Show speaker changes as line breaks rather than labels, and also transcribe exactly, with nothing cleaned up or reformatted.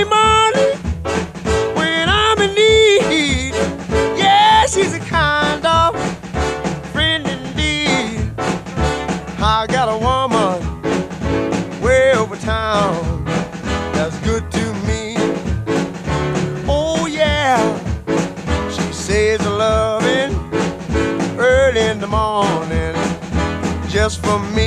me money when I'm in need. Yeah, she's a kind of friend indeed. I got a woman way over town that's good to me. Oh yeah, she says a loving early in the morning just for me.